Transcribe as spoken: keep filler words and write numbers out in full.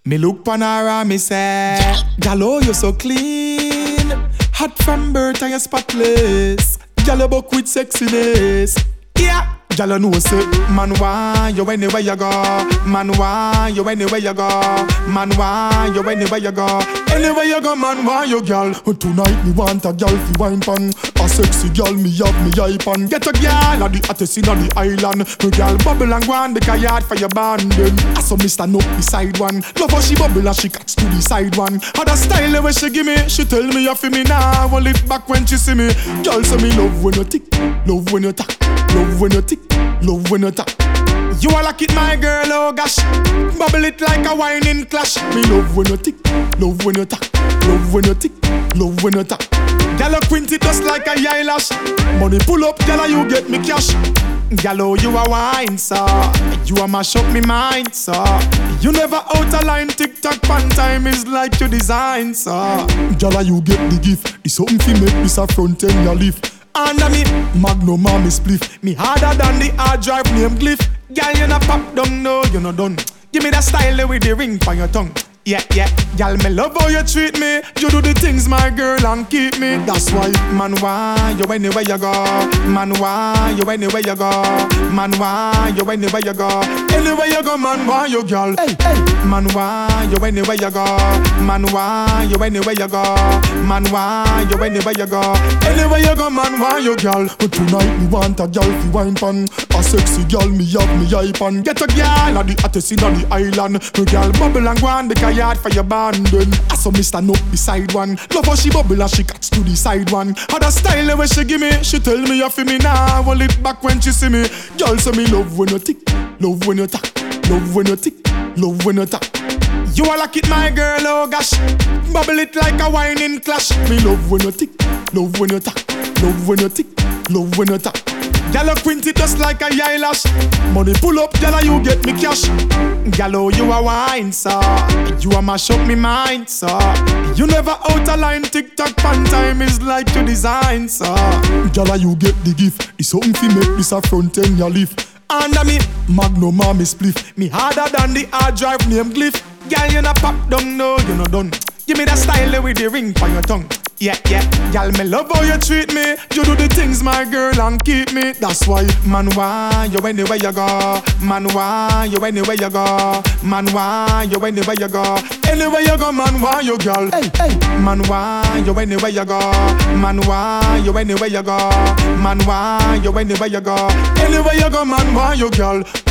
Me look pan her and me say, Gal, oh you so clean, hot from birth and you spotless. Gal, you buck with sexiness. Yeah. Gal, you know say, man why you anywhere you go? Man why you anywhere you go? Man why you anywhere you go? Anywhere you go, man why you gal? Tonight me want a gal fi wine pan. A sexy gal me have me eye pan. Get a gal at the hottest inna the island. Me gal bubble and go on the yard for your band. I saw me stand up beside one. Love how she bubble and she catch to the side one. Other style where she give me, she tell me you fi me now. Hold it back when she see me. Gal say me love when you tick, love when you tack, love when you tick. Love when you tap. You are like it, my girl, oh gosh. Bubble it like a whining clash. Me love when you tick, love when you tap. Love when you tick, love when you tap. Girl, you quint it just like a eyelash. Money pull up, girl, you get me cash. Girl, oh, you a wine, so you a mash up me mind, so you never out of line. Tick-tock pan time is like you design, so girl, you get the gift. It's something fi make this a front end you lift. Under me, Magnum and me spliff. Me harder than the hard drive name Glyph. Girl, you no pop down, no, you no done. Give me that style with the ring on your tongue. Yeah, yeah, girl, me love how you treat me. You do the things, my girl, and keep me. That's why, man, why you anywhere you go? Man, why you anywhere you go? Man, why you anywhere you go? Anywhere you go, man, why you girl? Hey, hey. Man, why you anywhere you go? Man, why you anywhere you go? Man, why you anywhere you go? Anywhere you go, man, why you girl? But tonight me want a girl fi wine pan. A sexy girl me have me eye pan. Get a girl at the hottest inna the island. No girl bubble and go on the yard for your band. Then I saw me stand up beside one. Love how she bubble and she catch to the side one. Other style where she give me, she tell me you fi me now. Hold it back when she see me. Girl say me love when you tick, love when you tack, love when you tick, love when you tack. You are like it, my girl, oh gosh. Bubble it like a whining clash. Me love when you tick, love when you tack, love when you tick, love when you tack. Girl, you quint it just like a eyelash. Money pull up, girl, you get me cash. Girl, oh, you a wine, so you a mash up me mind, so you never out of line. Tick-tock pan time is like you design, so girl, you get the gift. It's something fi make this a front end you lift. Under me, Magnum and me spliff. Me harder than the hard drive name Glyph. Girl, you no pop down, no, you no done. Give me that style with the ring on your tongue. Yeah, yeah, girl, me love how you treat me. You do the things, my girl, and keep me. That's why, man, why you anywhere you go? Man, why you anywhere you go? Man, why you anywhere you go? Anywhere you go, man, why you girl? Hey, hey, man, why you anywhere you go? Man, why you anywhere you go? Man, why you anywhere you go? Anywhere you go, man, why you girl?